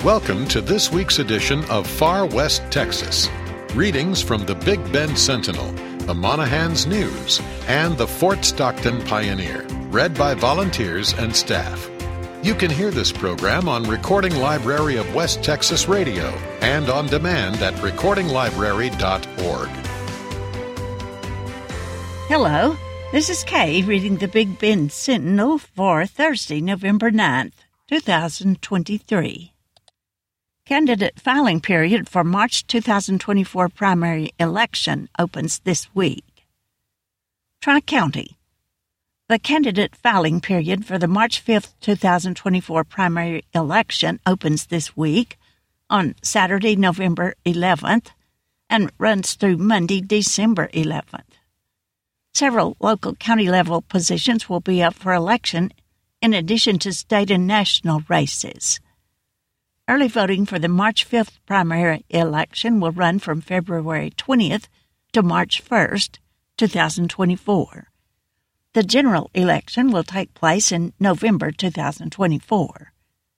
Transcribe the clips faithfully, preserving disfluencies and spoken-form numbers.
Welcome to this week's edition of Far West Texas. Readings from the Big Bend Sentinel, the Monahans News, and the Fort Stockton Pioneer, read by volunteers and staff. You can hear this program on Recording Library of West Texas Radio and on demand at recording library dot org. Hello, this is Kay reading the Big Bend Sentinel for Thursday, November ninth, twenty twenty-three. Candidate filing period for March twenty twenty-four primary election opens this week. Tri-County. The candidate filing period for the March fifth, twenty twenty-four primary election opens this week on Saturday, November eleventh, and runs through Monday, December eleventh. Several local county-level positions will be up for election in addition to state and national races. Early voting for the March fifth primary election will run from February twentieth to March first, twenty twenty-four. The general election will take place in November twenty twenty-four.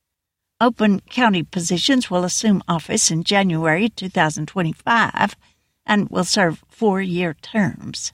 Open county positions will assume office in January twenty twenty-five and will serve four-year terms.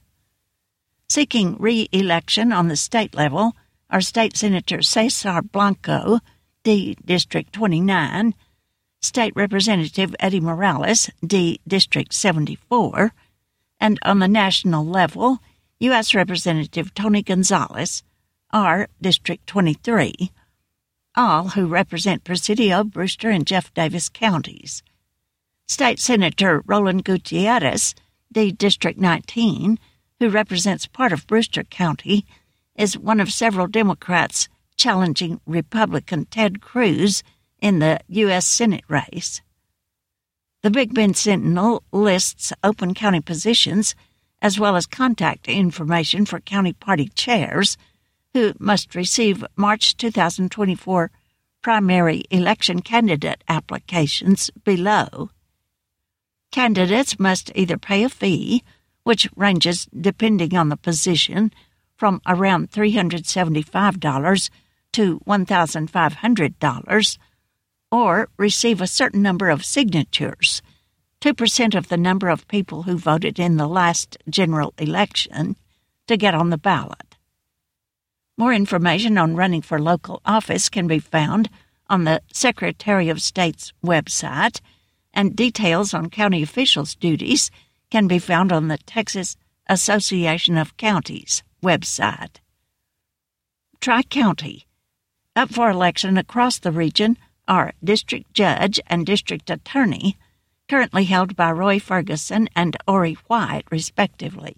Seeking re-election on the state level are State Senator Cesar Blanco, D. District twenty-nine, State Representative Eddie Morales, D. District seventy-four, and on the national level, U S Representative Tony Gonzalez, R. District twenty-three, all who represent Presidio, Brewster, and Jeff Davis counties. State Senator Roland Gutierrez, D. District nineteen, who represents part of Brewster County, is one of several Democrats challenging Republican Ted Cruz in the U S Senate race. The Big Bend Sentinel lists open county positions as well as contact information for county party chairs who must receive March twenty twenty-four primary election candidate applications below. Candidates must either pay a fee, which ranges, depending on the position, from around three hundred seventy-five dollars to one thousand five hundred dollars, or receive a certain number of signatures, two percent of the number of people who voted in the last general election, to get on the ballot. More information on running for local office can be found on the Secretary of State's website, and details on county officials' duties can be found on the Texas Association of Counties website. Tri-County. Up for election across the region are District Judge and District Attorney, currently held by Roy Ferguson and Ori White, respectively.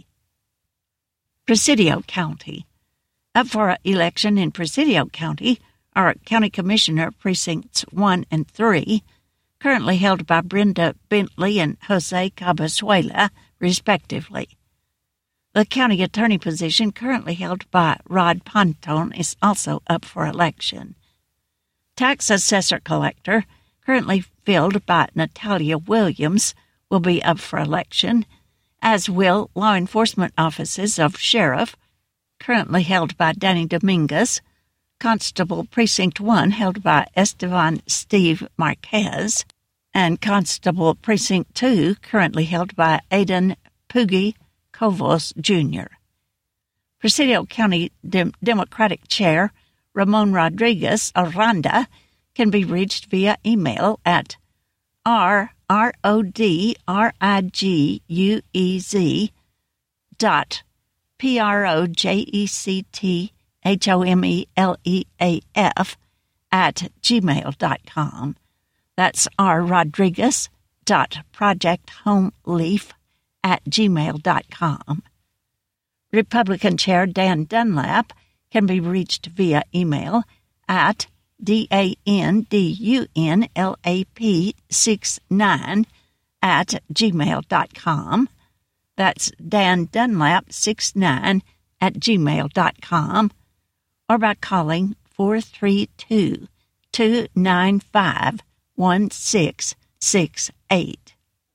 Presidio County. Up for election in Presidio County are County Commissioner Precincts one and three, currently held by Brenda Bentley and Jose Cabezuela, respectively. The county attorney position, currently held by Rod Ponton, is also up for election. Tax assessor collector, currently filled by Natalia Williams, will be up for election, as will law enforcement offices of sheriff, currently held by Danny Dominguez, Constable Precinct one, held by Esteban Steve Marquez, and Constable Precinct two, currently held by Aidan Poogie Covos, Junior Presidio County Dem- Democratic Chair Ramon Rodriguez Aranda can be reached via email at r r o d r i g u e z dot p r o j e c t h o m e l e a f at gmail dot com. That's r rodriguez dot projecthomeleaf at gmail dot com. Republican Chair Dan Dunlap can be reached via email at D A N D U N L A P six nine at gmail dot com. That's Dan Dunlap six nine at gmail dot com, or by calling four three two, two nine five, one six six eight.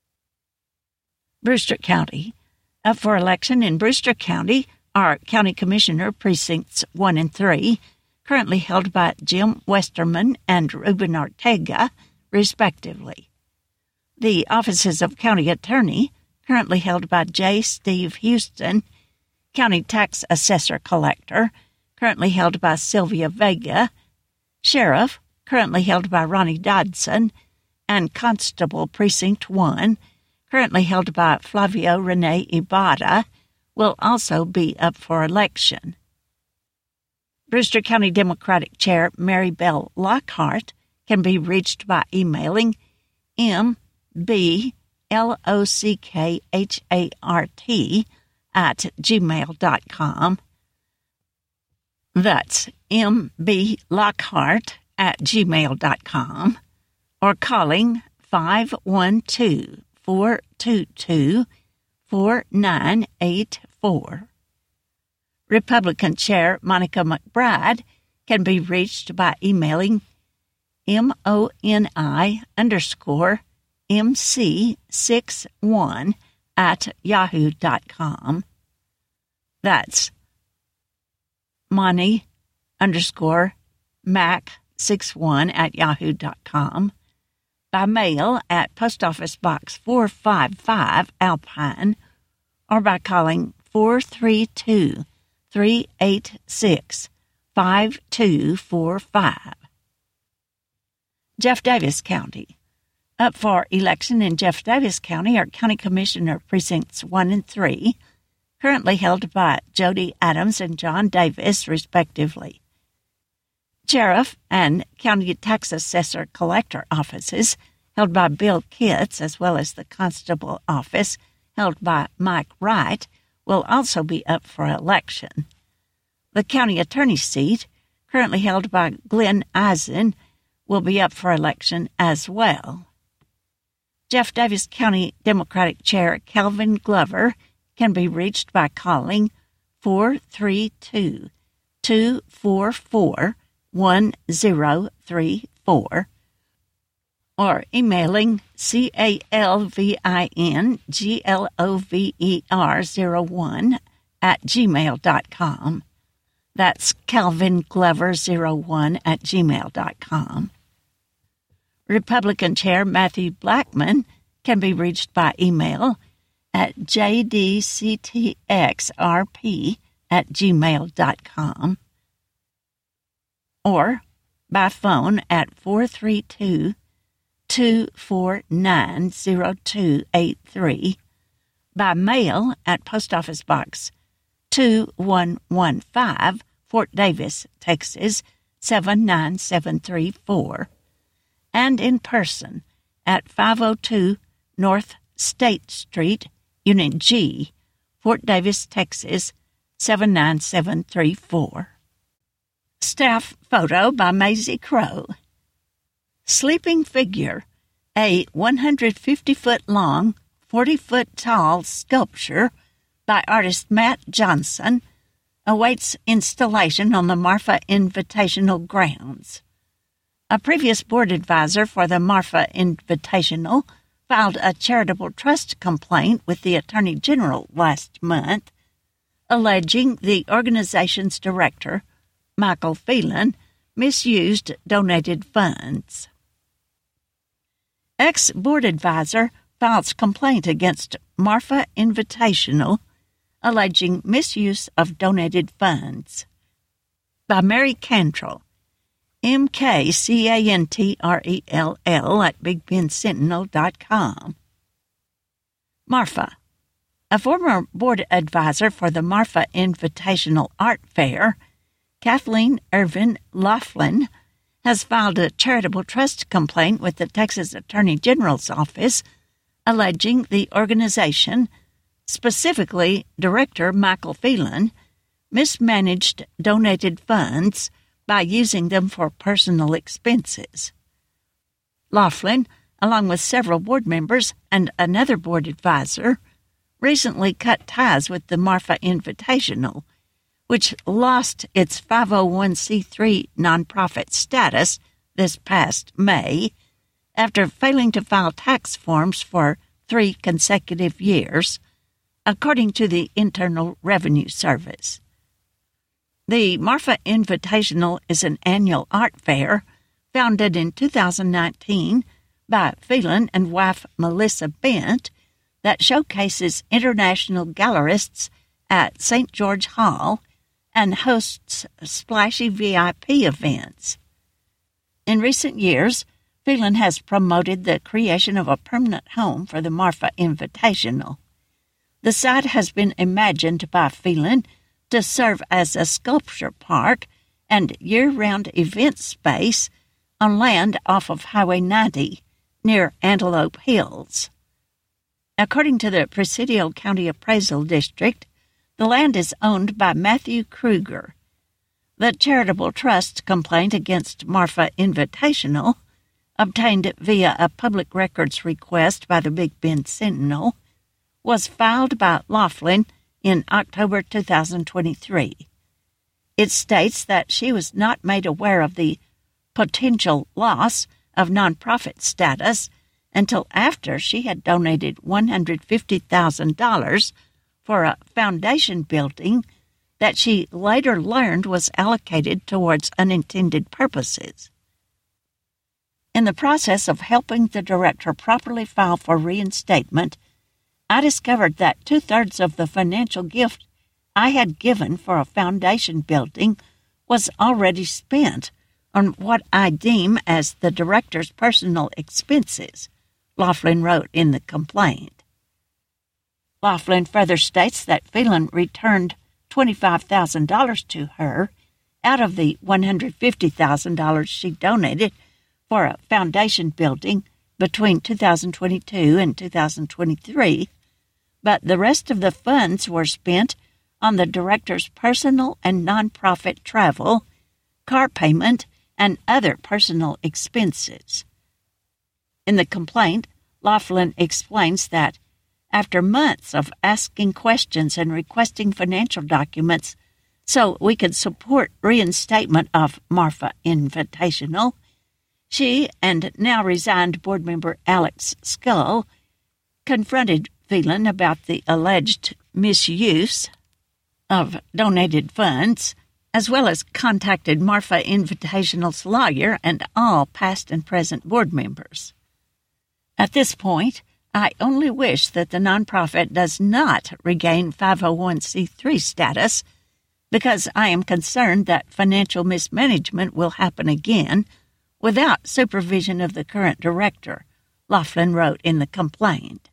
Brewster County. Up for election in Brewster County are County Commissioner Precincts one and three, currently held by Jim Westerman and Ruben Ortega, respectively. The offices of County Attorney, currently held by J. Steve Houston, County Tax Assessor Collector, currently held by Sylvia Vega, Sheriff, currently held by Ronnie Dodson, and Constable Precinct one, currently held by Flavio Rene Ibarra, will also be up for election. Brewster County Democratic Chair Mary Bell Lockhart can be reached by emailing m b l o c k h a r t at gmail dot com. That's m b lockhart at gmail dot com, or calling five one two, four two two, four nine eight four. Republican Chair Monica McBride can be reached by emailing moni underscore mc61 at yahoo dot com. That's Moni underscore mac six one at yahoo dot com. By mail at Post Office Box four five five, Alpine, or by calling four three two, three eight six, five two four five. Jeff Davis County. Up for election in Jeff Davis County are County Commissioner Precincts one and three, currently held by Jody Adams and John Davis, respectively. Sheriff and County Tax Assessor Collector offices held by Bill Kitts, as well as the Constable office held by Mike Wright, will also be up for election. The County Attorney's seat, currently held by Glenn Eisen, will be up for election as well. Jeff Davis County Democratic Chair Calvin Glover can be reached by calling four three two, two four four, one zero three four or emailing calvin glover zero one at gmail dot com. That's Calvin Glover zero one at gmail dot com. Republican Chair Matthew Blackman can be reached by email at jdctxrp at gmail dot com or by phone at four three two, two four nine, zero two eight three, by mail at Post Office Box two one one five, Fort Davis, Texas seven nine seven three four, and in person at five oh two North State Street, Unit G, Fort Davis, Texas seven nine seven three four. Staff photo by Maisie Crow. Sleeping Figure, a one hundred fifty foot long, forty foot tall sculpture by artist Matt Johnson, awaits installation on the Marfa Invitational grounds. A previous board advisor for the Marfa Invitational filed a charitable trust complaint with the Attorney General last month, alleging the organization's director, Michael Phelan, misused donated funds. Ex-board advisor files complaint against Marfa Invitational, alleging misuse of donated funds. By Mary Cantrell, M K C A N T R E L L at big ben sentinel dot com. Marfa. A former board advisor for the Marfa Invitational Art Fair, Kathleen Irvin Laughlin, has filed a charitable trust complaint with the Texas Attorney General's office, alleging the organization, specifically Director Michael Phelan, mismanaged donated funds by using them for personal expenses. Laughlin, along with several board members and another board advisor, recently cut ties with the Marfa Invitational, which lost its five oh one c three nonprofit status this past May after failing to file tax forms for three consecutive years, according to the Internal Revenue Service. The Marfa Invitational is an annual art fair founded in two thousand nineteen by Phelan and wife Melissa Bent that showcases international gallerists at Saint George Hall and hosts splashy V I P events. In recent years, Phelan has promoted the creation of a permanent home for the Marfa Invitational. The site has been imagined by Phelan to serve as a sculpture park and year-round event space on land off of Highway ninety near Antelope Hills. According to the Presidio County Appraisal District, the land is owned by Matthew Kruger. The charitable trust complaint against Marfa Invitational, obtained via a public records request by the Big Bend Sentinel, was filed by Laughlin in October two thousand twenty-three. It states that she was not made aware of the potential loss of nonprofit status until after she had donated one hundred fifty thousand dollars for a foundation building that she later learned was allocated towards unintended purposes. In the process of helping the director properly file for reinstatement, I discovered that two-thirds of the financial gift I had given for a foundation building was already spent on what I deem as the director's personal expenses, Laughlin wrote in the complaint. Laughlin further states that Phelan returned twenty-five thousand dollars to her out of the one hundred fifty thousand dollars she donated for a foundation building between two thousand twenty-two and two thousand twenty-three, but the rest of the funds were spent on the director's personal and nonprofit travel, car payment, and other personal expenses. In the complaint, Laughlin explains that after months of asking questions and requesting financial documents so we could support reinstatement of Marfa Invitational, she and now resigned board member Alex Scull confronted Phelan about the alleged misuse of donated funds, as well as contacted Marfa Invitational's lawyer and all past and present board members. At this point, I only wish that the nonprofit does not regain five oh one c three status, because I am concerned that financial mismanagement will happen again without supervision of the current director, Laughlin wrote in the complaint.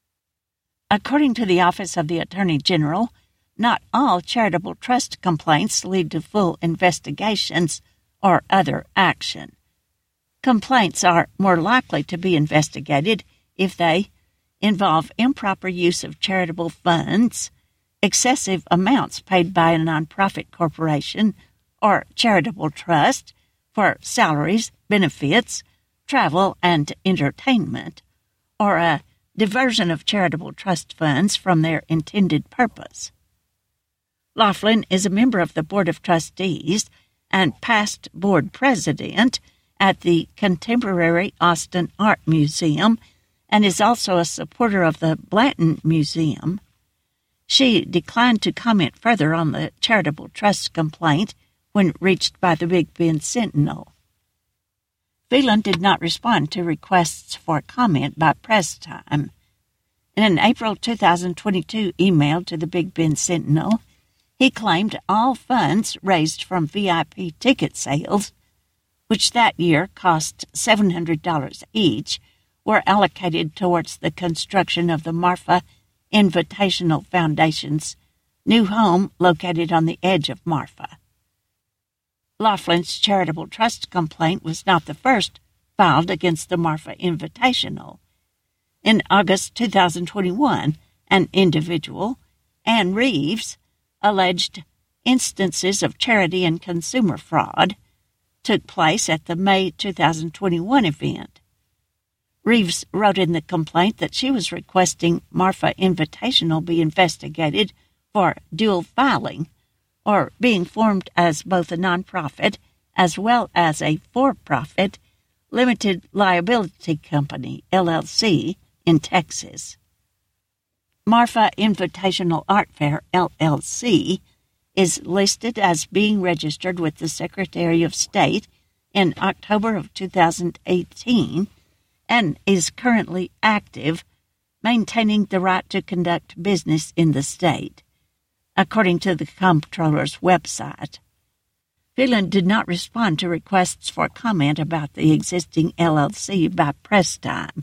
According to the Office of the Attorney General, not all charitable trust complaints lead to full investigations or other action. Complaints are more likely to be investigated if they involve improper use of charitable funds, excessive amounts paid by a nonprofit corporation or charitable trust for salaries, benefits, travel, and entertainment, or a diversion of charitable trust funds from their intended purpose. Laughlin is a member of the Board of Trustees and past board president at the Contemporary Austin Art Museum and is also a supporter of the Blanton Museum. She declined to comment further on the charitable trust complaint when reached by the Big Bend Sentinel. Phelan did not respond to requests for comment by press time. In an April two thousand twenty-two email to the Big Bend Sentinel, he claimed all funds raised from V I P ticket sales, which that year cost seven hundred dollars each, were allocated towards the construction of the Marfa Invitational Foundation's new home located on the edge of Marfa. Laughlin's charitable trust complaint was not the first filed against the Marfa Invitational. In August two thousand twenty-one, an individual, Ann Reeves, alleged instances of charity and consumer fraud took place at the May two thousand twenty-one event. Reeves wrote in the complaint that she was requesting Marfa Invitational be investigated for dual filing, or being formed as both a nonprofit as well as a for-profit limited liability company, L L C, in Texas. Marfa Invitational Art Fair, L L C, is listed as being registered with the Secretary of State in October of two thousand eighteen and is currently active, maintaining the right to conduct business in the state, according to the comptroller's website. Phelan did not respond to requests for comment about the existing L L C by press time.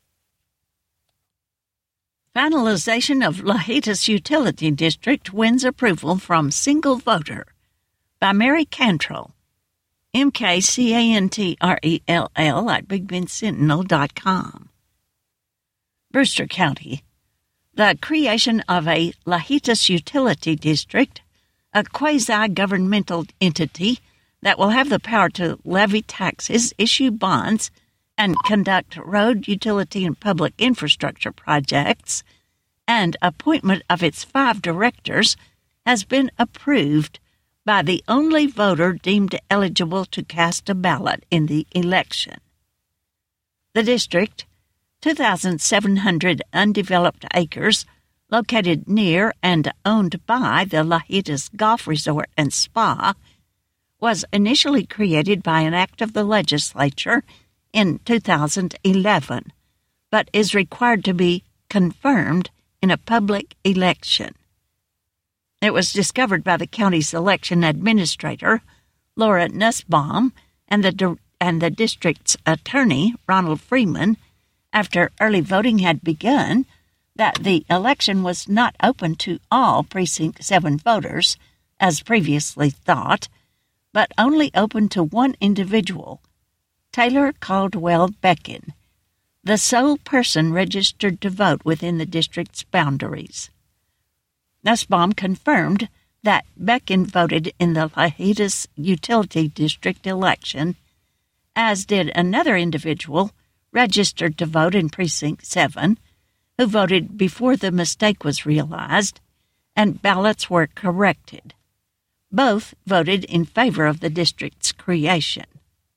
Finalization of Lahetas Utility District wins approval from single voter by Mary Cantrell, M K C A N T R E L L at big bend sentinel dot com. Brewster County. The creation of a Lahetas Utility District, a quasi-governmental entity that will have the power to levy taxes, issue bonds, and conduct road, utility, and public infrastructure projects, and appointment of its five directors, has been approved by the only voter deemed eligible to cast a ballot in the election. The district, two thousand seven hundred undeveloped acres, located near and owned by the Lahetas Golf Resort and Spa, was initially created by an act of the legislature in two thousand eleven, but is required to be confirmed in a public election. It was discovered by the county's election administrator, Laura Nussbaum, and the, and the district's attorney, Ronald Freeman, after early voting had begun, that the election was not open to all Precinct seven voters, as previously thought, but only open to one individual, Taylor Caldwell Beckin, the sole person registered to vote within the district's boundaries. Nussbaum confirmed that Beckin voted in the Lahetas Utility District election, as did another individual registered to vote in Precinct seven, who voted before the mistake was realized and ballots were corrected. Both voted in favor of the district's creation.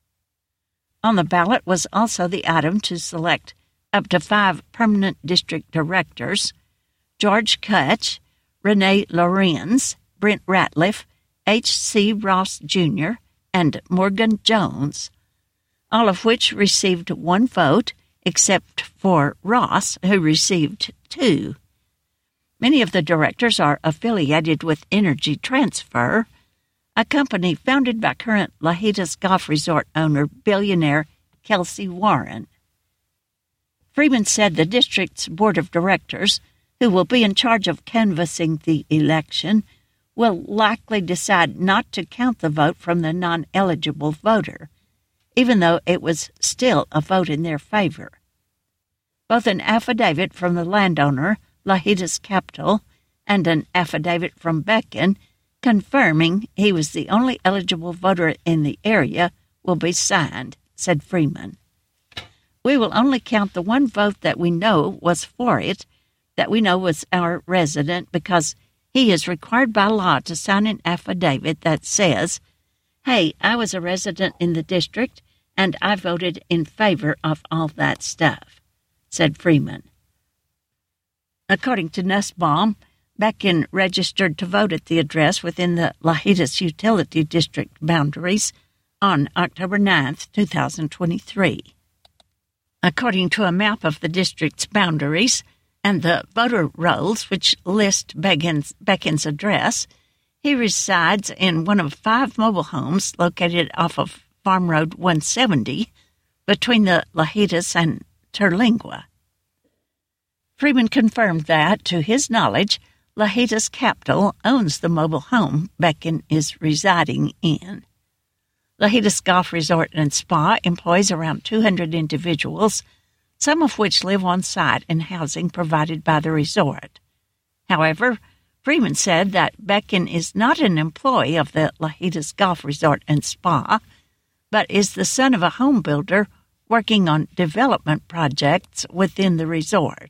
On the ballot was also the item to select up to five permanent district directors: George Kutch, Renee Lorenz, Brent Ratliff, H C Ross Junior, and Morgan Jones, all of which received one vote, except for Ross, who received two. Many of the directors are affiliated with Energy Transfer, a company founded by current Lahetas Golf Resort owner billionaire Kelsey Warren. Freeman said the district's board of directors, who will be in charge of canvassing the election, will likely decide not to count the vote from the non-eligible voter, even though it was still a vote in their favor. Both an affidavit from the landowner, Lahetas Capital, and an affidavit from Beckin confirming he was the only eligible voter in the area will be signed, said Freeman. We will only count the one vote that we know was for it, that we know was our resident, because he is required by law to sign an affidavit that says, hey, I was a resident in the district and I voted in favor of all that stuff, said Freeman. According to Nussbaum, Beckin registered to vote at the address within the Lahetas Utility District boundaries on October ninth, two thousand twenty-three. According to a map of the district's boundaries and the voter rolls, which list Beckin's, Beckin's address, he resides in one of five mobile homes located off of Farm Road one seventy between the Lahetas and Terlingua. Freeman confirmed that, to his knowledge, Lahetas Capital owns the mobile home Beckin is residing in. Lahetas Golf Resort and Spa employs around two hundred individuals, some of which live on site in housing provided by the resort. However, Freeman said that Beckin is not an employee of the Lahetas Golf Resort and Spa, but is the son of a home builder working on development projects within the resort.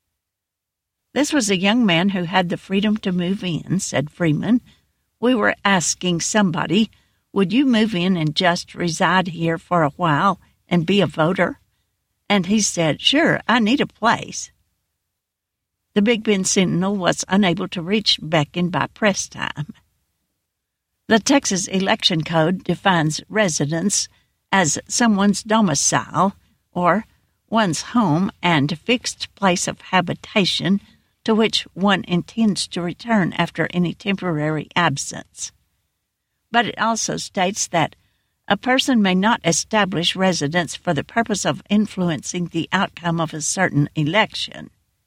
This was a young man who had the freedom to move in, said Freeman. We were asking somebody, would you move in and just reside here for a while and be a voter? And he said, sure, I need a place. The Big Bend Sentinel was unable to reach Beckin by press time. The Texas Election Code defines residence as someone's domicile, or one's home and fixed place of habitation to which one intends to return after any temporary absence. But it also states that a person may not establish residence for the purpose of influencing the outcome of a certain election.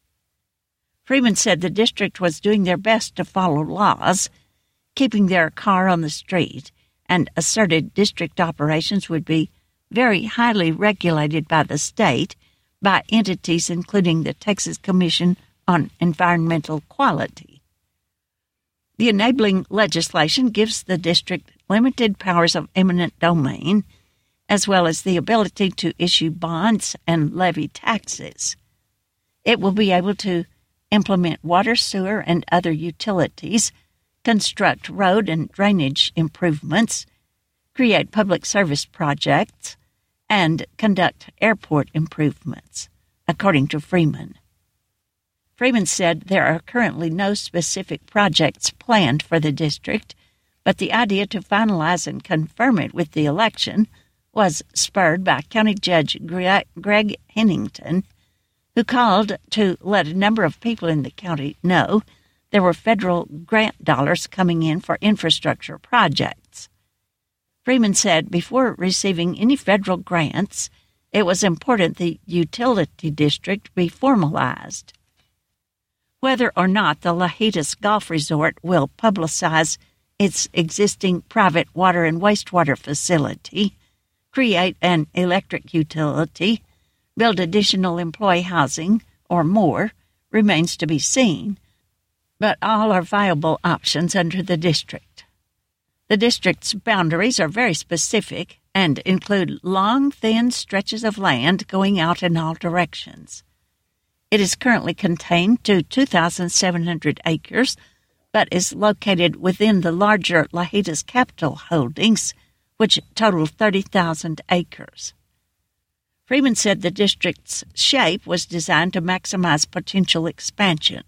Freeman said the district was doing their best to follow laws, keeping their car on the street, and asserted district operations would be very highly regulated by the state, by entities including the Texas Commission on Environmental Quality. The enabling legislation gives the district limited powers of eminent domain, as well as the ability to issue bonds and levy taxes. It will be able to implement water, sewer, and other utilities, construct road and drainage improvements, create public service projects, and conduct airport improvements, according to Freeman. Freeman said there are currently no specific projects planned for the district, but the idea to finalize and confirm it with the election was spurred by County Judge Greg Hennington, who called to let a number of people in the county know there were federal grant dollars coming in for infrastructure projects. Freeman said before receiving any federal grants, it was important the utility district be formalized. Whether or not the Lajitas Golf Resort will publicize its existing private water and wastewater facility, create an electric utility, build additional employee housing, or more, remains to be seen, but all are viable options under the district. The district's boundaries are very specific and include long, thin stretches of land going out in all directions. It is currently contained to two thousand seven hundred acres, but is located within the larger Lajitas Capital Holdings, which total thirty thousand acres. Freeman said the district's shape was designed to maximize potential expansion.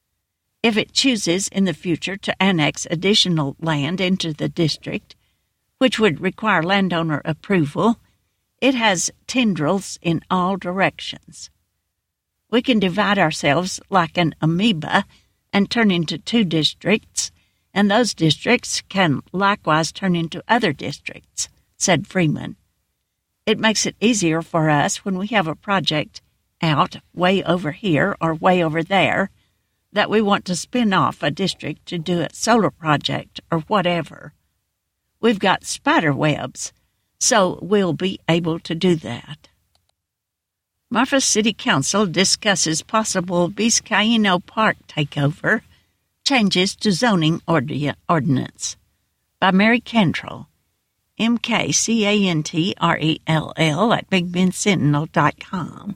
If it chooses in the future to annex additional land into the district, which would require landowner approval, it has tendrils in all directions. We can divide ourselves like an amoeba and turn into two districts, and those districts can likewise turn into other districts, said Freeman. It makes it easier for us when we have a project out way over here or way over there that we want to spin off a district to do a solar project or whatever. We've got spider webs, so we'll be able to do that. Marfa City Council discusses possible Vizcaíno Park takeover, changes to zoning ordi- ordinance. By Mary Cantrell, M K C A N T R E L L at big bend sentinel dot com.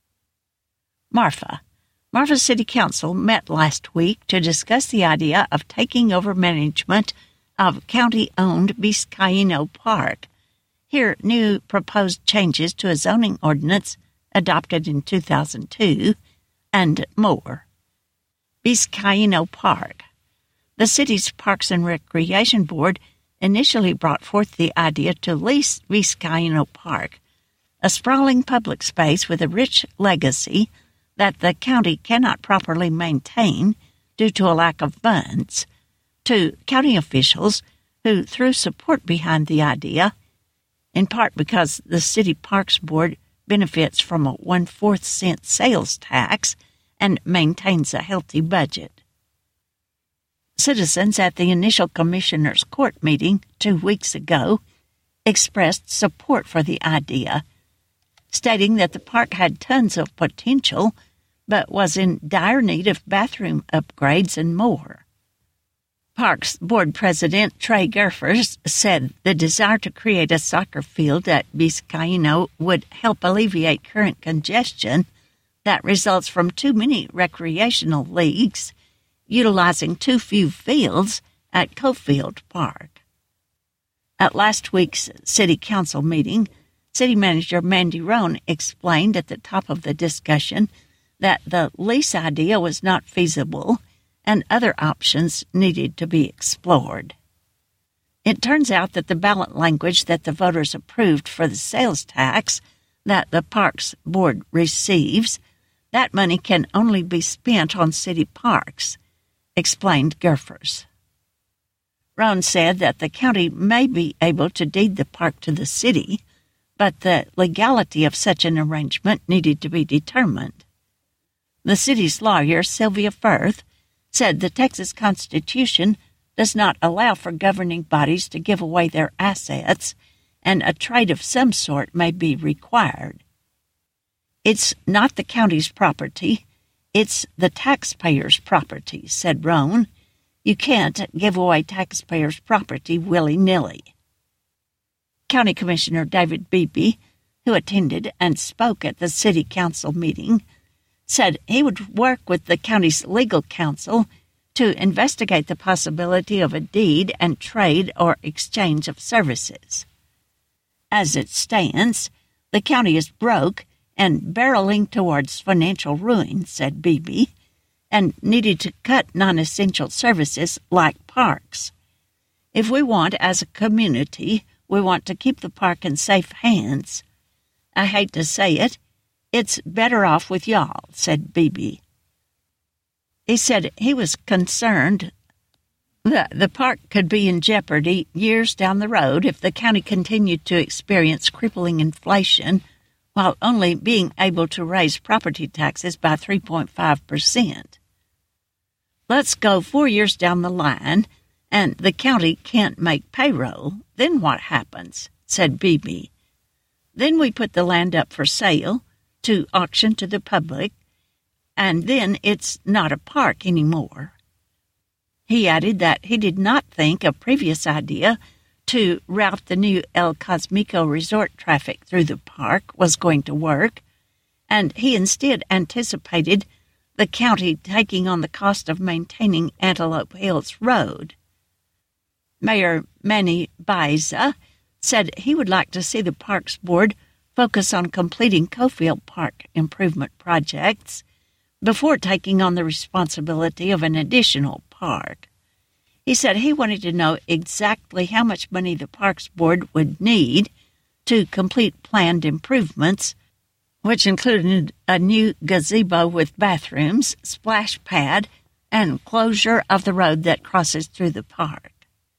Marfa. Marfa City Council met last week to discuss the idea of taking over management of county-owned Vizcaíno Park. Here, new proposed changes to a zoning ordinance adopted in two thousand two, and more. Vizcaíno Park. The city's Parks and Recreation Board initially brought forth the idea to lease Vizcaíno Park, a sprawling public space with a rich legacy that the county cannot properly maintain due to a lack of funds, to county officials who threw support behind the idea, in part because the City Parks Board benefits from a one-fourth cent sales tax and maintains a healthy budget. Citizens at the initial commissioners' court meeting two weeks ago expressed support for the idea, stating that the park had tons of potential but was in dire need of bathroom upgrades and more. Parks Board President Trey Gerfers said the desire to create a soccer field at Vizcaíno would help alleviate current congestion that results from too many recreational leagues utilizing too few fields at Cofield Park. At last week's City Council meeting, City Manager Mandy Roan explained at the top of the discussion that the lease idea was not feasible and other options needed to be explored. It turns out that the ballot language that the voters approved for the sales tax that the Parks Board receives, that money can only be spent on city parks, explained Gurfers. Roan said that the county may be able to deed the park to the city, but the legality of such an arrangement needed to be determined. The city's lawyer, Sylvia Firth, said the Texas Constitution does not allow for governing bodies to give away their assets, and a trade of some sort may be required. It's not the county's property, it's the taxpayers' property, said Roan. You can't give away taxpayers' property willy-nilly. County Commissioner David Beebe, who attended and spoke at the city council meeting, said he would work with the county's legal counsel to investigate the possibility of a deed and trade or exchange of services. As it stands, the county is broke and barreling towards financial ruin, said Beebe, and needed to cut non-essential services like parks. If we want, as a community, we want to keep the park in safe hands. I hate to say it, it's better off with y'all, said Beebe. He said he was concerned that the park could be in jeopardy years down the road if the county continued to experience crippling inflation while only being able to raise property taxes by three point five percent. Let's go four years down the line, and the county can't make payroll. Then what happens? Said Beebe. Then we put the land up for sale, to auction to the public, and then it's not a park anymore. He added that he did not think a previous idea to route the new El Cosmico resort traffic through the park was going to work, and he instead anticipated the county taking on the cost of maintaining Antelope Hills Road. Mayor Manny Baiza said he would like to see the Parks Board focus on completing Cofield Park improvement projects before taking on the responsibility of an additional park. He said he wanted to know exactly how much money the Parks Board would need to complete planned improvements, which included a new gazebo with bathrooms, splash pad, and closure of the road that crosses through the park.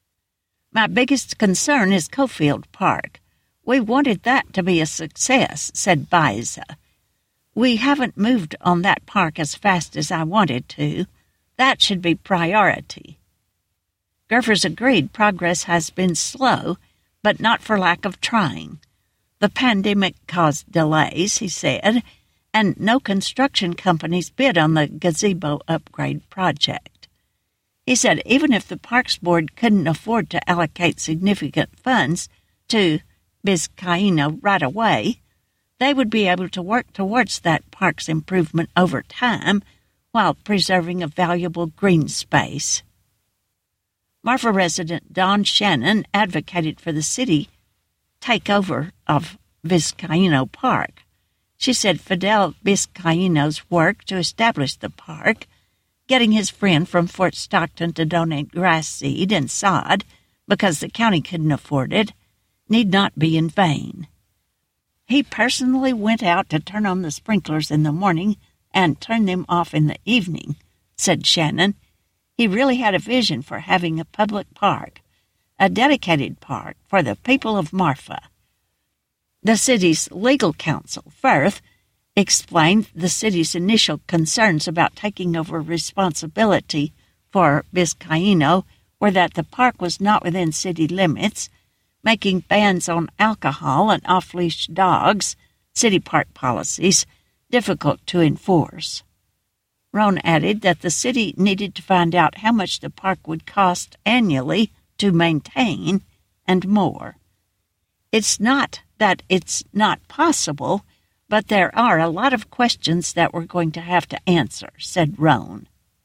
My biggest concern is Cofield Park. We wanted that to be a success, said Baiza. We haven't moved on that park as fast as I wanted to. That should be priority. Gurfers agreed progress has been slow, but not for lack of trying. The pandemic caused delays, he said, and no construction companies bid on the gazebo upgrade project. He said even if the Parks Board couldn't afford to allocate significant funds to Vizcaino right away, they would be able to work towards that park's improvement over time while preserving a valuable green space. Marfa resident Dawn Shannon advocated for the city takeover of Vizcaino Park. She said Fidel Vizcaino's work to establish the park, getting his friend from Fort Stockton to donate grass seed and sod because the county couldn't afford it, need not be in vain. He personally went out to turn on the sprinklers in the morning and turn them off in the evening, said Shannon. He really had a vision for having a public park, a dedicated park for the people of Marfa. The city's legal counsel, Firth, explained the city's initial concerns about taking over responsibility for Vizcaino were that the park was not within city limits, making bans on alcohol and off-leash dogs, city park policies, difficult to enforce. Roan added that the city needed to find out how much the park would cost annually to maintain and more. It's not that it's not possible, but there are a lot of questions that we're going to have to answer, said Roan.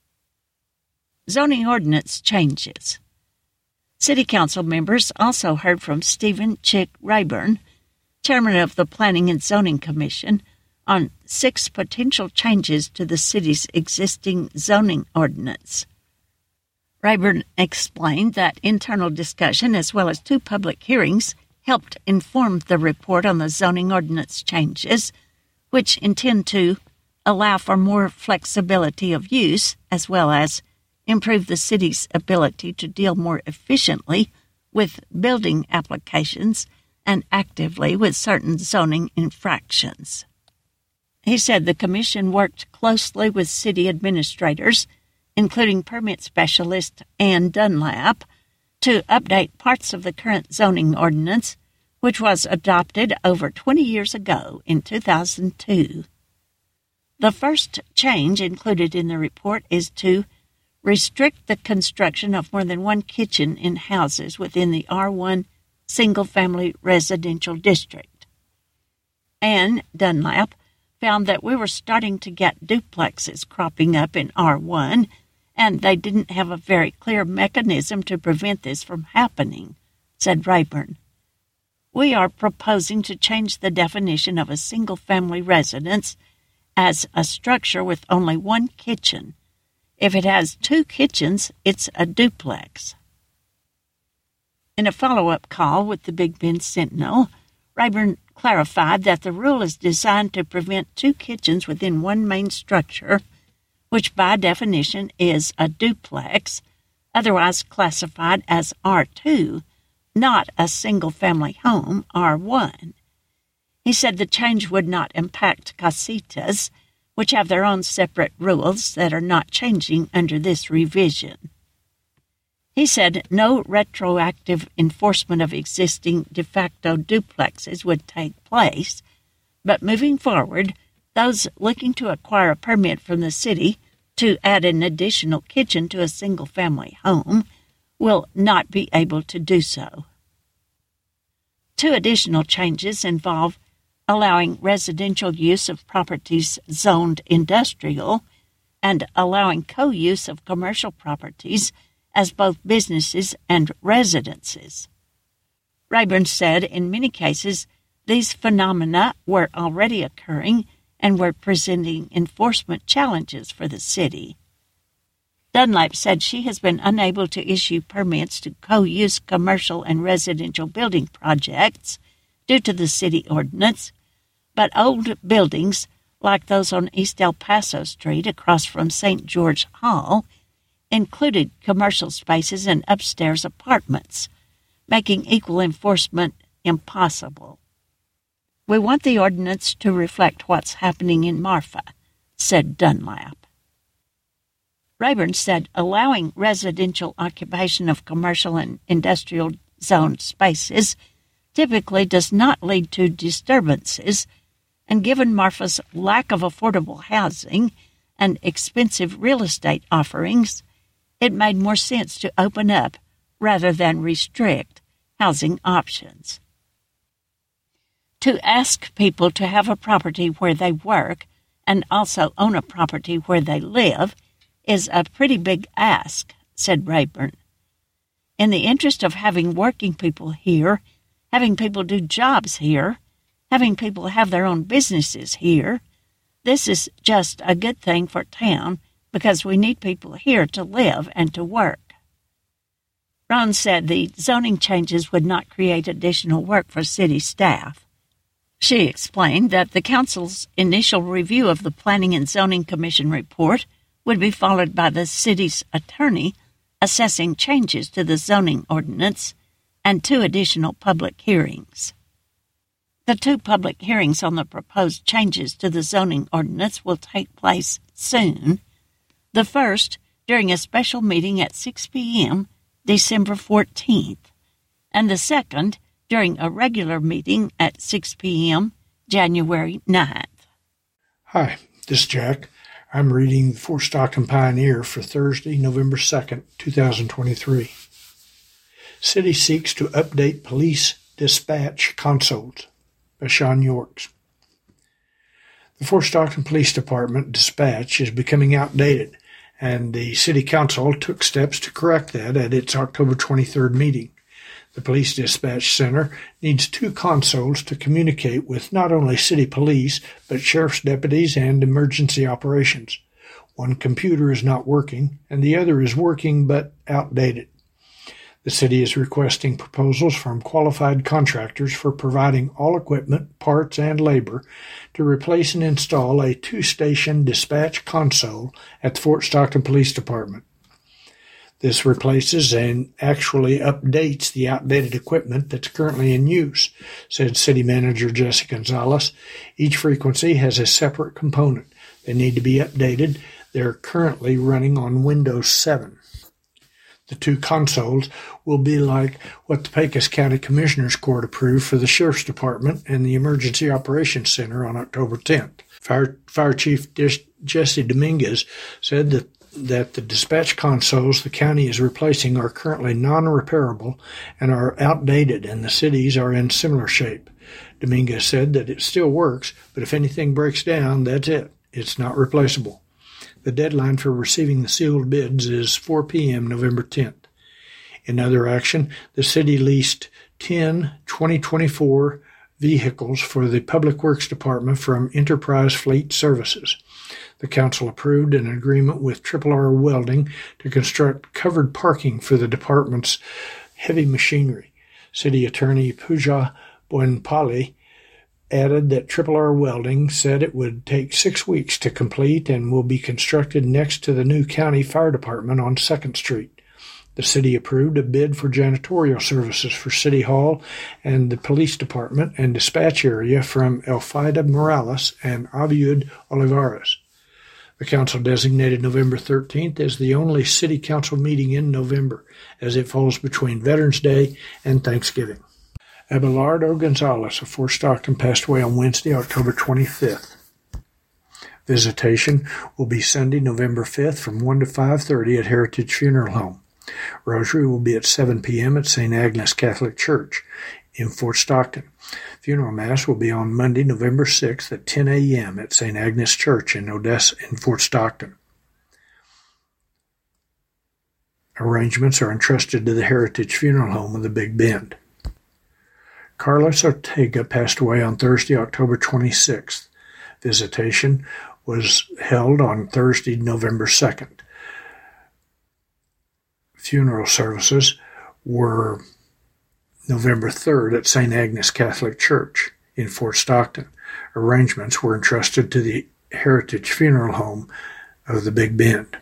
Zoning ordinance changes. City Council members also heard from Stephen Chick Rayburn, chairman of the Planning and Zoning Commission, on six potential changes to the city's existing zoning ordinance. Rayburn explained that internal discussion as well as two public hearings helped inform the report on the zoning ordinance changes, which intend to allow for more flexibility of use as well as improve the city's ability to deal more efficiently with building applications and actively with certain zoning infractions. He said the commission worked closely with city administrators, including permit specialist Ann Dunlap, to update parts of the current zoning ordinance, which was adopted over twenty years ago in two thousand two. The first change included in the report is to restrict the construction of more than one kitchen in houses within the R one single-family residential district. Ann Dunlap found that we were starting to get duplexes cropping up in R one, and they didn't have a very clear mechanism to prevent this from happening, said Rayburn. We are proposing to change the definition of a single-family residence as a structure with only one kitchen. If it has two kitchens, it's a duplex. In a follow-up call with the Big Bend Sentinel, Rayburn clarified that the rule is designed to prevent two kitchens within one main structure, which by definition is a duplex, otherwise classified as R two, not a single-family home, R one. He said the change would not impact casitas, which have their own separate rules that are not changing under this revision. He said no retroactive enforcement of existing de facto duplexes would take place, but moving forward, those looking to acquire a permit from the city to add an additional kitchen to a single-family home will not be able to do so. Two additional changes involve allowing residential use of properties zoned industrial and allowing co-use of commercial properties as both businesses and residences. Rayburn said in many cases these phenomena were already occurring and were presenting enforcement challenges for the city. Dunlap said she has been unable to issue permits to co-use commercial and residential building projects due to the city ordinance, but old buildings like those on East El Paso Street across from Saint George Hall included commercial spaces and upstairs apartments, making equal enforcement impossible. We want the ordinance to reflect what's happening in Marfa, said Dunlap. Rayburn said allowing residential occupation of commercial and industrial zoned spaces typically does not lead to disturbances, and given Marfa's lack of affordable housing and expensive real estate offerings, it made more sense to open up rather than restrict housing options. To ask people to have a property where they work and also own a property where they live is a pretty big ask, said Rayburn. In the interest of having working people here, having people do jobs here, having people have their own businesses here, this is just a good thing for town because we need people here to live and to work. Ron said the zoning changes would not create additional work for city staff. She explained that the council's initial review of the Planning and Zoning Commission report would be followed by the city's attorney assessing changes to the zoning ordinance and two additional public hearings. The two public hearings on the proposed changes to the zoning ordinance will take place soon. The first during a special meeting at six p.m. December fourteenth, and the second during a regular meeting at six p.m. January ninth. Hi, this is Jack. I'm reading the Fort Stockton Pioneer for Thursday, November second, twenty twenty-three. City seeks to update police dispatch consoles by Sean Yorks. The Fort Stockton Police Department dispatch is becoming outdated, and the City Council took steps to correct that at its October twenty-third meeting. The Police Dispatch Center needs two consoles to communicate with not only city police, but sheriff's deputies and emergency operations. One computer is not working, and the other is working but outdated. The city is requesting proposals from qualified contractors for providing all equipment, parts, and labor to replace and install a two-station dispatch console at the Fort Stockton Police Department. This replaces and actually updates the outdated equipment that's currently in use, said City Manager Jesse Gonzalez. Each frequency has a separate component. They need to be updated. They're currently running on Windows seven. The two consoles will be like what the Pecos County Commissioners Court approved for the Sheriff's Department and the Emergency Operations Center on October tenth. Fire, Fire Chief Jesse Dominguez said that, that the dispatch consoles the county is replacing are currently non-repairable and are outdated, and the cities are in similar shape. Dominguez said that it still works, but if anything breaks down, that's it. It's not replaceable. The deadline for receiving the sealed bids is four p.m. November tenth. In other action, the city leased ten twenty twenty-four vehicles for the Public Works Department from Enterprise Fleet Services. The council approved an agreement with Triple R Welding to construct covered parking for the department's heavy machinery. City Attorney Pooja Boinpally added that Triple R Welding said it would take six weeks to complete and will be constructed next to the new county fire department on second street. The city approved a bid for janitorial services for City Hall and the police department and dispatch area from Elfida Morales and Aviud Olivares. The council designated November thirteenth as the only city council meeting in November, as it falls between Veterans Day and Thanksgiving. Abelardo Gonzalez of Fort Stockton passed away on Wednesday, October twenty-fifth. Visitation will be Sunday, November fifth from one to five thirty at Heritage Funeral Home. Rosary will be at seven p.m. at Saint Agnes Catholic Church in Fort Stockton. Funeral Mass will be on Monday, November sixth at ten a.m. at Saint Agnes Church in Odessa in Fort Stockton. Arrangements are entrusted to the Heritage Funeral Home of the Big Bend. Carlos Ortega passed away on Thursday, October twenty-sixth. Visitation was held on Thursday, November second. Funeral services were November third at Saint Agnes Catholic Church in Fort Stockton. Arrangements were entrusted to the Heritage Funeral Home of the Big Bend.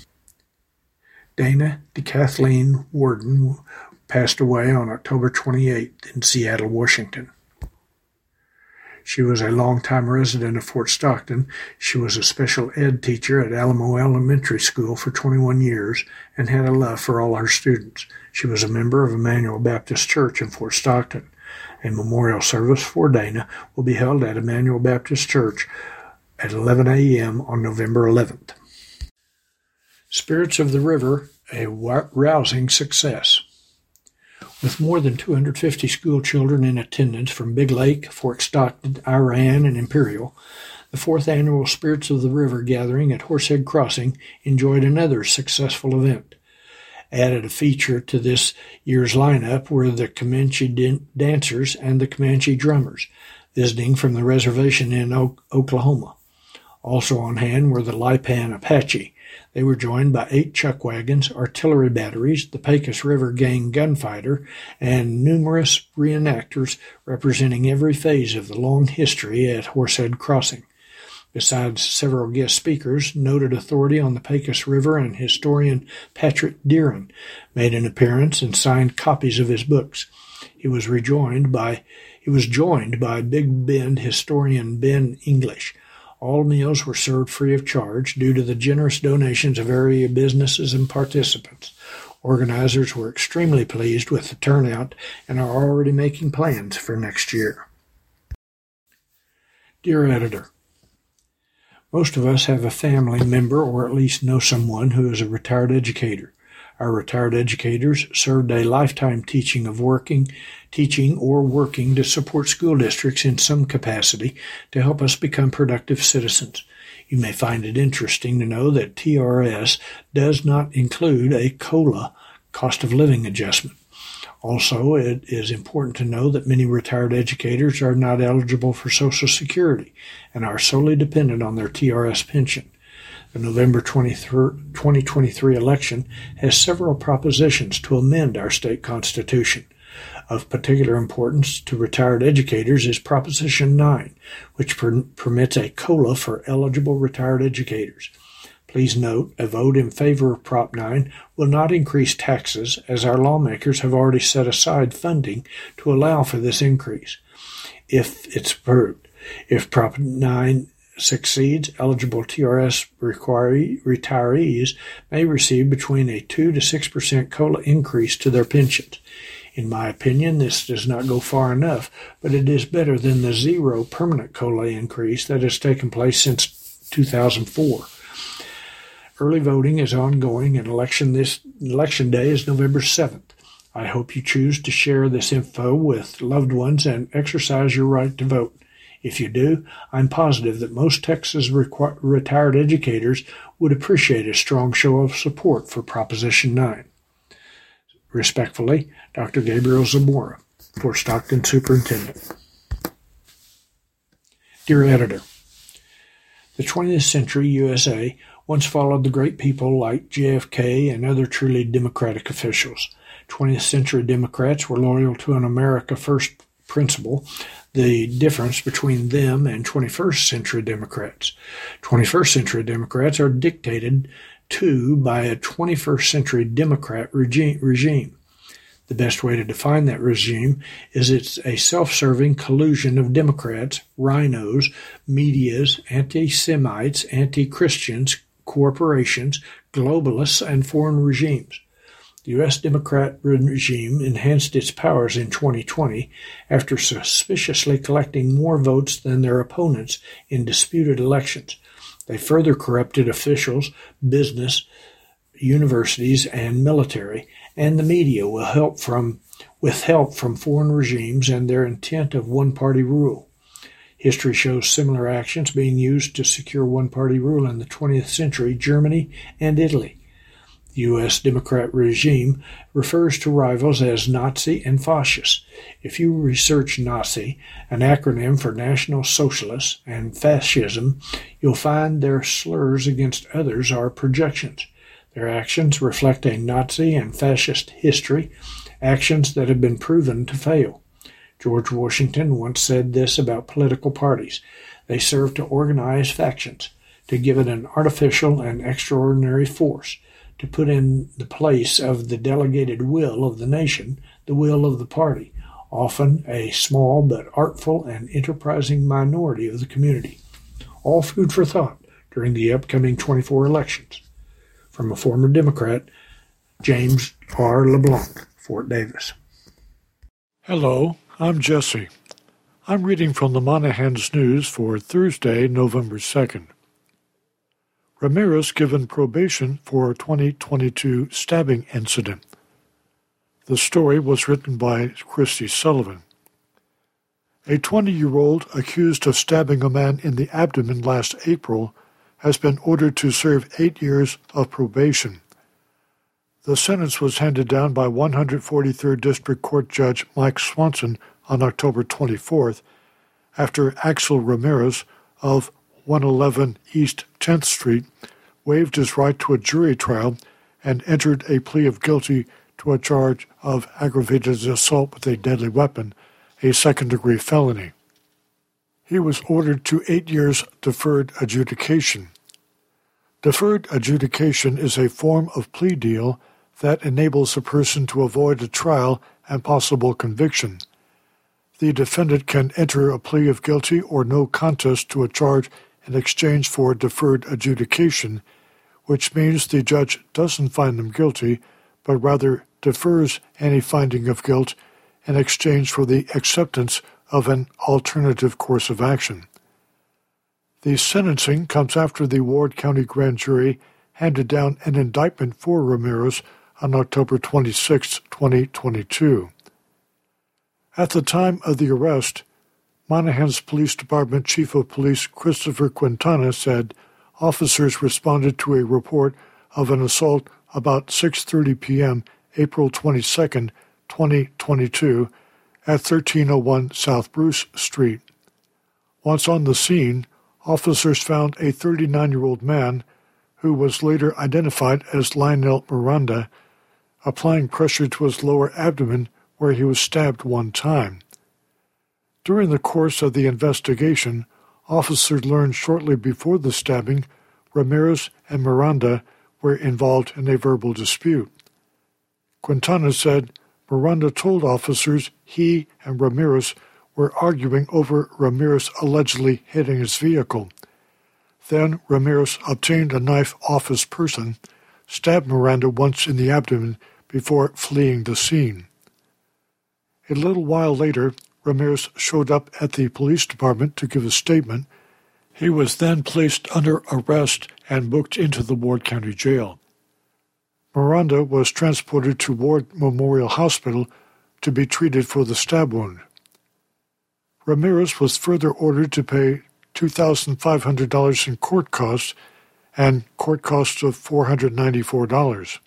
Dana DeKathleen Worden passed away on October twenty-eighth in Seattle, Washington. She was a longtime resident of Fort Stockton. She was a special ed teacher at Alamo Elementary School for twenty-one years and had a love for all her students. She was a member of Emmanuel Baptist Church in Fort Stockton. A memorial service for Dana will be held at Emmanuel Baptist Church at eleven a.m. on November eleventh. Spirits of the River, a rousing success. With more than two hundred fifty school children in attendance from Big Lake, Fort Stockton, Iran, and Imperial, the fourth annual Spirits of the River gathering at Horsehead Crossing enjoyed another successful event. Added a feature to this year's lineup were the Comanche din- dancers and the Comanche drummers, visiting from the reservation in o- Oklahoma. Also on hand were the Lipan Apache. They were joined by eight chuck wagons, artillery batteries, the Pecos River Gang gunfighter, and numerous reenactors representing every phase of the long history at Horsehead Crossing. Besides several guest speakers, noted authority on the Pecos River and historian Patrick Deeren made an appearance and signed copies of his books. He was rejoined by he was joined by Big Bend historian Ben English. All meals were served free of charge due to the generous donations of area businesses and participants. Organizers were extremely pleased with the turnout and are already making plans for next year. Dear Editor, most of us have a family member or at least know someone who is a retired educator. Our retired educators served a lifetime teaching of working, teaching or working to support school districts in some capacity to help us become productive citizens. You may find it interesting to know that T R S does not include a COLA, cost of living adjustment. Also, it is important to know that many retired educators are not eligible for Social Security and are solely dependent on their T R S pension. The November twenty-third, twenty twenty-three election has several propositions to amend our state constitution. Of particular importance to retired educators is Proposition nine, which per- permits a COLA for eligible retired educators. Please note, a vote in favor of Prop nine will not increase taxes, as our lawmakers have already set aside funding to allow for this increase, if it's approved. If Prop nine succeeds, eligible T R S requiree, retirees may receive between a two to six percent COLA increase to their pensions. In my opinion, this does not go far enough, but it is better than the zero permanent COLA increase that has taken place since two thousand four. Early voting is ongoing, and election this election day is November seventh. I hope you choose to share this info with loved ones and exercise your right to vote. If you do, I'm positive that most Texas requ- retired educators would appreciate a strong show of support for Proposition nine. Respectfully, Doctor Gabriel Zamora, Fort Stockton Superintendent. Dear Editor, the twentieth century U S A once followed the great people like J F K and other truly democratic officials. twentieth century Democrats were loyal to an America First principle, the difference between them and twenty-first century Democrats. twenty-first century Democrats are dictated to by a twenty-first century Democrat regi- regime. The best way to define that regime is it's a self-serving collusion of Democrats, rhinos, medias, anti-Semites, anti-Christians, corporations, globalists, and foreign regimes. The U S Democrat regime enhanced its powers in twenty twenty after suspiciously collecting more votes than their opponents in disputed elections. They further corrupted officials, business, universities, and military, and the media will help from, with help from foreign regimes and their intent of one-party rule. History shows similar actions being used to secure one-party rule in the twentieth century Germany and Italy. The U S Democrat regime refers to rivals as Nazi and fascist. If you research Nazi, an acronym for National Socialists, and fascism, you'll find their slurs against others are projections. Their actions reflect a Nazi and fascist history, actions that have been proven to fail. George Washington once said this about political parties: they serve to organize factions, to give it an artificial and extraordinary force, to put in the place of the delegated will of the nation, the will of the party, often a small but artful and enterprising minority of the community. All food for thought during the upcoming twenty-four elections. From a former Democrat, James R. LeBlanc, Fort Davis. Hello, I'm Jesse. I'm reading from the Monahans News for Thursday, November second. Ramirez given probation for twenty twenty-two stabbing incident. The story was written by Christy Sullivan. A twenty-year-old accused of stabbing a man in the abdomen last April has been ordered to serve eight years of probation. The sentence was handed down by one hundred forty-third District Court Judge Mike Swanson on October twenty-fourth, after Axel Ramirez of one eleven East tenth Street waived his right to a jury trial and entered a plea of guilty to a charge of aggravated assault with a deadly weapon, a second-degree felony. He was ordered to eight years deferred adjudication. Deferred adjudication is a form of plea deal that enables a person to avoid a trial and possible conviction. The defendant can enter a plea of guilty or no contest to a charge in exchange for deferred adjudication, which means the judge doesn't find them guilty, but rather defers any finding of guilt in exchange for the acceptance of an alternative course of action. The sentencing comes after the Ward County Grand Jury handed down an indictment for Ramirez on October twenty-sixth, twenty twenty-two. At the time of the arrest, Monahans Police Department Chief of Police Christopher Quintana said officers responded to a report of an assault about six thirty p.m. April twenty-second, twenty twenty-two at thirteen oh one South Bruce Street. Once on the scene, officers found a thirty-nine-year-old man who was later identified as Lionel Miranda, applying pressure to his lower abdomen where he was stabbed one time. During the course of the investigation, officers learned shortly before the stabbing Ramirez and Miranda were involved in a verbal dispute. Quintana said Miranda told officers he and Ramirez were arguing over Ramirez allegedly hitting his vehicle. Then Ramirez obtained a knife off his person, stabbed Miranda once in the abdomen before fleeing the scene. A little while later, Ramirez showed up at the police department to give a statement. He was then placed under arrest and booked into the Ward County Jail. Miranda was transported to Ward Memorial Hospital to be treated for the stab wound. Ramirez was further ordered to pay two thousand five hundred dollars in court costs and court costs of four hundred ninety-four dollars.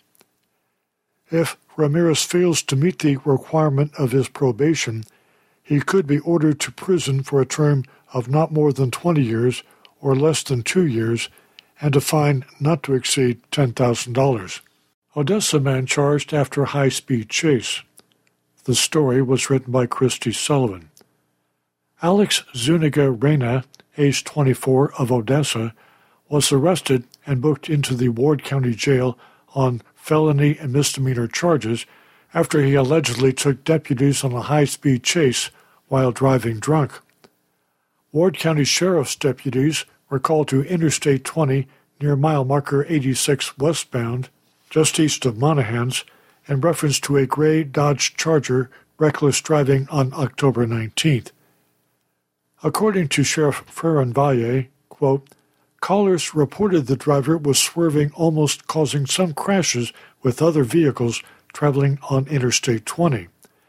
If Ramirez fails to meet the requirement of his probation, he could be ordered to prison for a term of not more than twenty years or less than two years and a fine not to exceed ten thousand dollars. Odessa man charged after high-speed chase. The story was written by Christy Sullivan. Alex Zuniga Reyna, age twenty-four, of Odessa, was arrested and booked into the Ward County Jail on felony and misdemeanor charges after he allegedly took deputies on a high-speed chase while driving drunk. Ward County Sheriff's deputies were called to Interstate twenty near mile marker eighty-six westbound, just east of Monahans, in reference to a gray Dodge Charger reckless driving on October nineteenth. According to Sheriff Ferran Valle, quote, callers reported the driver was swerving, almost causing some crashes with other vehicles traveling on Interstate twenty.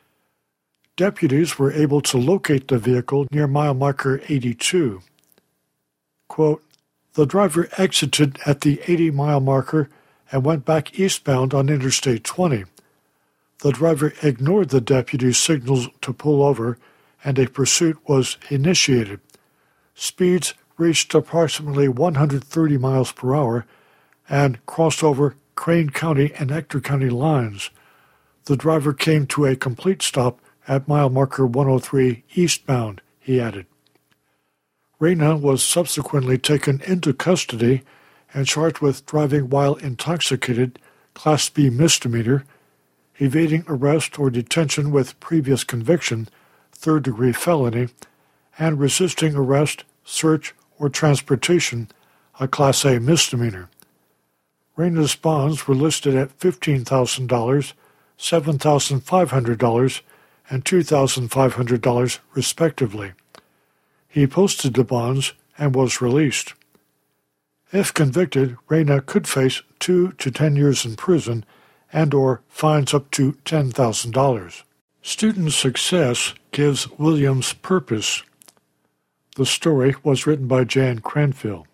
Deputies were able to locate the vehicle near mile marker eighty-two. Quote, the driver exited at the eighty-mile marker and went back eastbound on Interstate twenty. The driver ignored the deputy's signals to pull over, and a pursuit was initiated. Speeds reached approximately one hundred thirty miles per hour and crossed over Crane County and Ector County lines. The driver came to a complete stop at mile marker one oh three eastbound, he added. Reyna was subsequently taken into custody and charged with driving while intoxicated, Class B misdemeanor, evading arrest or detention with previous conviction, third-degree felony, and resisting arrest, search, or transportation, a Class A misdemeanor. Reyna's bonds were listed at fifteen thousand dollars, seven thousand five hundred dollars, and two thousand five hundred dollars, respectively. He posted the bonds and was released. If convicted, Reyna could face two to ten years in prison and or fines up to ten thousand dollars. Student success gives Williams purpose. The story was written by Jan Cranfield.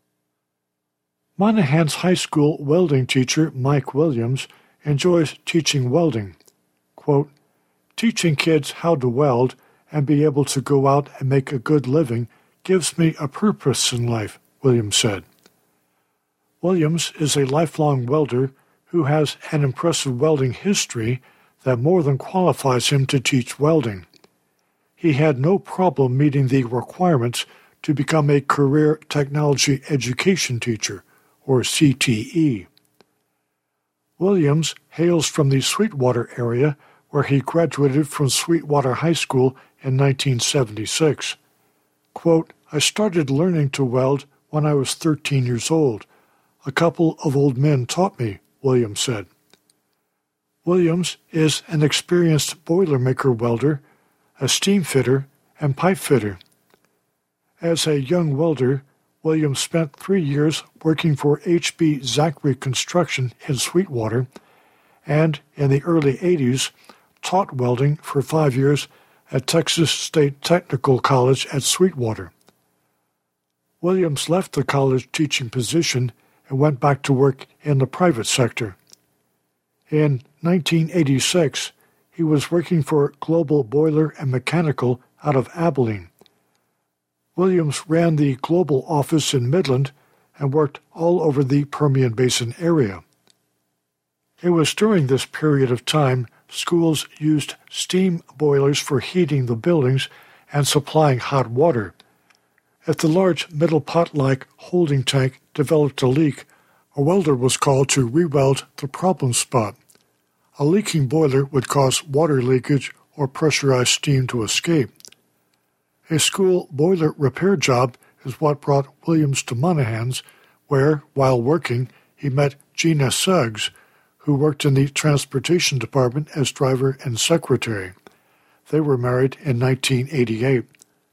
Monahans High School welding teacher Mike Williams enjoys teaching welding. Quote, teaching kids how to weld and be able to go out and make a good living gives me a purpose in life, Williams said. Williams is a lifelong welder who has an impressive welding history that more than qualifies him to teach welding. He had no problem meeting the requirements to become a career technology education teacher, or C T E. Williams hails from the Sweetwater area, where he graduated from Sweetwater High School in nineteen seventy-six. Quote, I started learning to weld when I was thirteen years old. A couple of old men taught me, Williams said. Williams is an experienced Boilermaker welder, a steam fitter, and pipe fitter. As a young welder, Williams spent three years working for H B Zachary Construction in Sweetwater, and in the early eighties taught welding for five years at Texas State Technical College at Sweetwater. Williams left the college teaching position and went back to work in the private sector. In nineteen eighty-six, he was working for Global Boiler and Mechanical out of Abilene. Williams ran the global office in Midland and worked all over the Permian Basin area. It was during this period of time schools used steam boilers for heating the buildings and supplying hot water. If the large metal pot-like holding tank developed a leak, a welder was called to re-weld the problem spot. A leaking boiler would cause water leakage or pressurized steam to escape. A school boiler repair job is what brought Williams to Monahans, where, while working, he met Gina Suggs, who worked in the transportation department as driver and secretary. They were married in nineteen eighty-eight.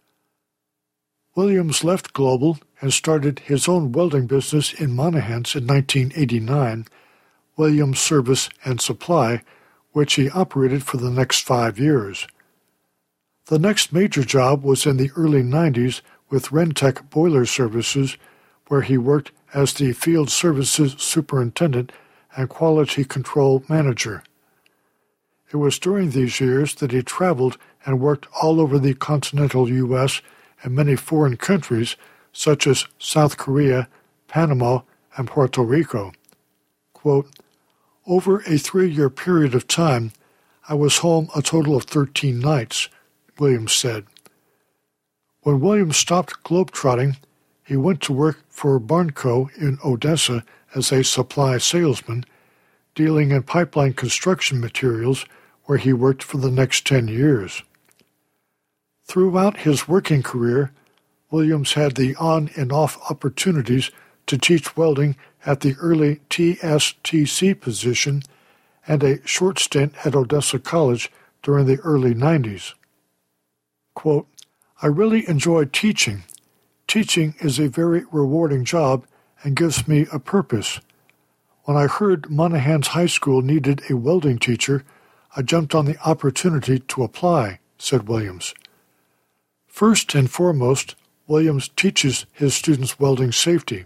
Williams left Global and started his own welding business in Monahans in nineteen eighty-nine, Williams Service and Supply, which he operated for the next five years. The next major job was in the early nineties with Rentec Boiler Services, where he worked as the Field Services Superintendent and Quality Control Manager. It was during these years that he traveled and worked all over the continental U S and many foreign countries such as South Korea, Panama, and Puerto Rico. Quote, "Over a three-year period of time, I was home a total of thirteen nights," Williams said. When Williams stopped globetrotting, he went to work for Barnco in Odessa as a supply salesman, dealing in pipeline construction materials, where he worked for the next ten years. Throughout his working career, Williams had the on and off opportunities to teach welding at the early T S T C position and a short stint at Odessa College during the early nineties. Quote, "I really enjoyed teaching. Teaching is a very rewarding job and gives me a purpose. When I heard Monahans High School needed a welding teacher, I jumped on the opportunity to apply," said Williams. First and foremost, Williams teaches his students welding safety.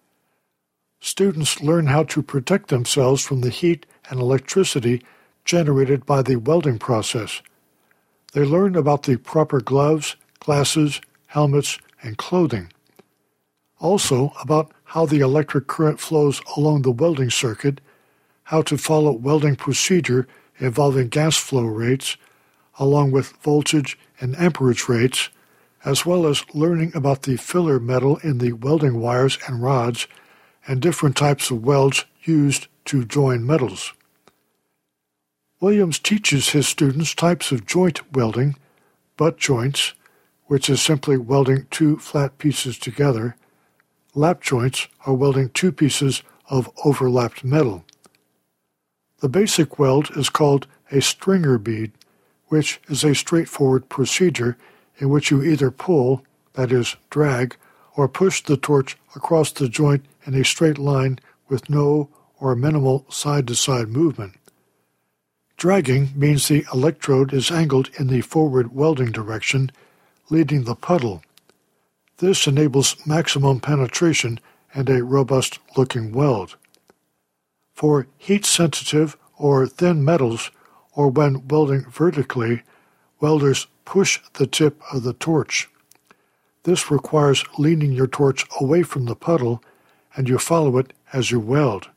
Students learn how to protect themselves from the heat and electricity generated by the welding process. They learn about the proper gloves, glasses, helmets, and clothing. Also about how the electric current flows along the welding circuit, how to follow welding procedure involving gas flow rates, along with voltage and amperage rates, as well as learning about the filler metal in the welding wires and rods, and different types of welds used to join metals. Williams teaches his students types of joint welding, butt joints, which is simply welding two flat pieces together. Lap joints are welding two pieces of overlapped metal. The basic weld is called a stringer bead, which is a straightforward procedure in which you either pull, that is, drag, or push the torch across the joint in a straight line with no or minimal side-to-side movement. Dragging means the electrode is angled in the forward welding direction, leading the puddle. This enables maximum penetration and a robust-looking weld. For heat-sensitive or thin metals, or when welding vertically, welders push the tip of the torch. This requires leaning your torch away from the puddle, and you follow it as you weld.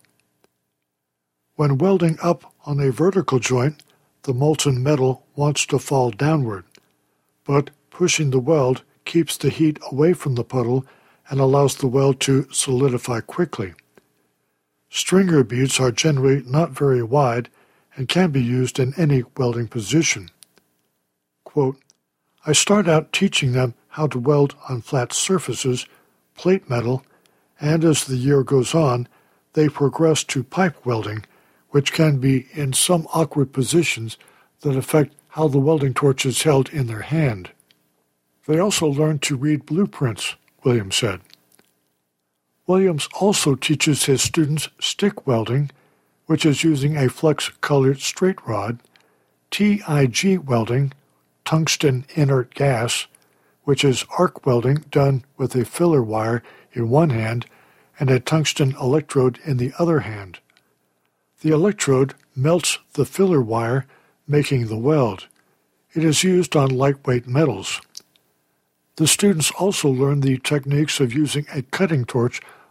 When welding up on a vertical joint, the molten metal wants to fall downward, but pushing the weld keeps the heat away from the puddle and allows the weld to solidify quickly. Stringer beads are generally not very wide and can be used in any welding position. Quote, "I start out teaching them how to weld on flat surfaces, plate metal, and as the year goes on, they progress to pipe welding, which can be in some awkward positions that affect how the welding torch is held in their hand. They also learn to read blueprints," Williams said. Williams also teaches his students stick welding, which is using a flex-colored straight rod, T I G welding, tungsten inert gas, which is arc welding done with a filler wire in one hand and a tungsten electrode in the other hand. The electrode melts the filler wire, making the weld. It is used on lightweight metals. The students also learn the techniques of using a cutting torch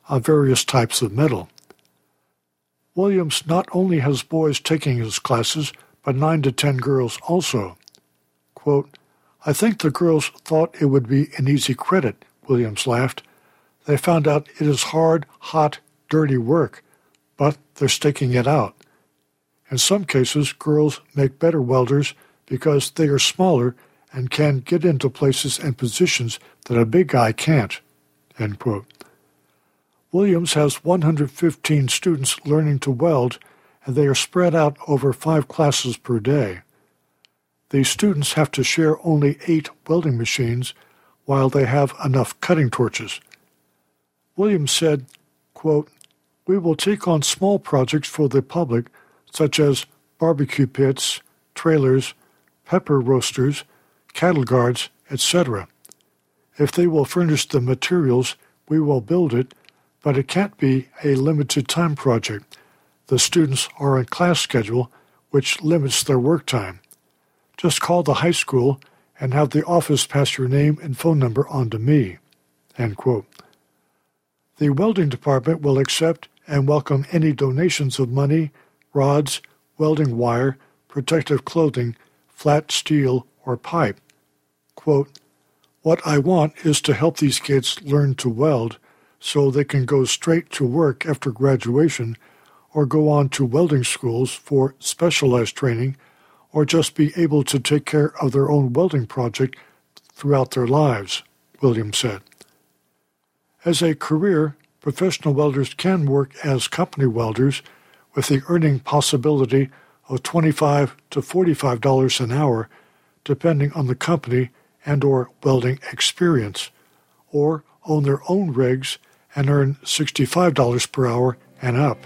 on various types of metal. Williams not only has boys taking his classes, but nine to ten girls also. Quote, I think the girls thought it would be an easy credit, Williams laughed. They found out it is hard, hot, dirty work, but they're sticking it out. In some cases, girls make better welders because they are smaller and can get into places and positions that a big guy can't. End quote. Williams has one hundred fifteen students learning to weld, and they are spread out over five classes per day. These students have to share only eight welding machines, while they have enough cutting torches. Williams said, quote, we will take on small projects for the public, such as barbecue pits, trailers, pepper roasters, cattle guards, et cetera. If they will furnish the materials, we will build it, but it can't be a limited time project. The students are on class schedule, which limits their work time. Just call the high school and have the office pass your name and phone number on to me. End quote. The welding department will accept and welcome any donations of money, rods, welding wire, protective clothing, flat steel, or pipe. Quote, what I want is to help these kids learn to weld so they can go straight to work after graduation or go on to welding schools for specialized training or just be able to take care of their own welding project throughout their lives, Williams said. As a career, professional welders can work as company welders with the earning possibility of twenty-five to forty-five dollars an hour, depending on the company and or welding experience, or own their own rigs and earn sixty-five dollars per hour and up.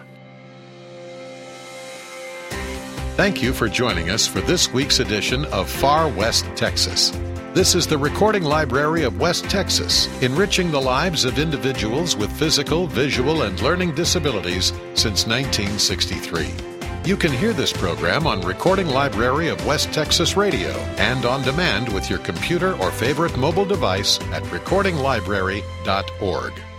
Thank you for joining us for this week's edition of Far West Texas. This is the Recording Library of West Texas, enriching the lives of individuals with physical, visual, and learning disabilities since nineteen sixty-three. You can hear this program on Recording Library of West Texas Radio and on demand with your computer or favorite mobile device at recording library dot org.